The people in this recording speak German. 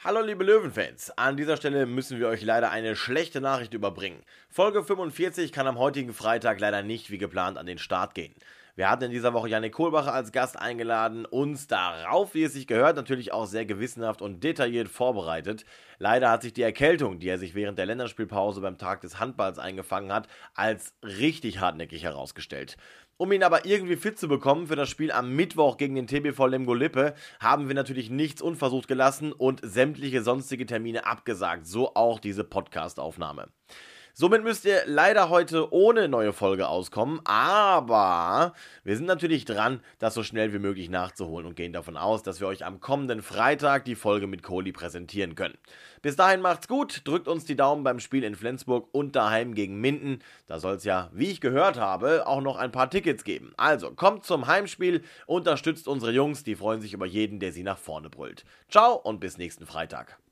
Hallo liebe Löwenfans, an dieser Stelle müssen wir euch leider eine schlechte Nachricht überbringen. Folge 45 kann am heutigen Freitag leider nicht wie geplant an den Start gehen. Wir hatten in dieser Woche Jannik Kohlbacher als Gast eingeladen, uns darauf, wie es sich gehört, natürlich auch sehr gewissenhaft und detailliert vorbereitet. Leider hat sich die Erkältung, die er sich während der Länderspielpause beim Tag des Handballs eingefangen hat, als richtig hartnäckig herausgestellt. Um ihn aber irgendwie fit zu bekommen für das Spiel am Mittwoch gegen den TBV Lemgo-Lippe, haben wir natürlich nichts unversucht gelassen und sämtliche sonstige Termine abgesagt, so auch diese Podcast-Aufnahme. Somit müsst ihr leider heute ohne neue Folge auskommen, aber wir sind natürlich dran, das so schnell wie möglich nachzuholen und gehen davon aus, dass wir euch am kommenden Freitag die Folge mit Kohli präsentieren können. Bis dahin macht's gut, drückt uns die Daumen beim Spiel in Flensburg und daheim gegen Minden. Da soll es ja, wie ich gehört habe, auch noch ein paar Tickets geben. Also kommt zum Heimspiel, unterstützt unsere Jungs, die freuen sich über jeden, der sie nach vorne brüllt. Ciao und bis nächsten Freitag.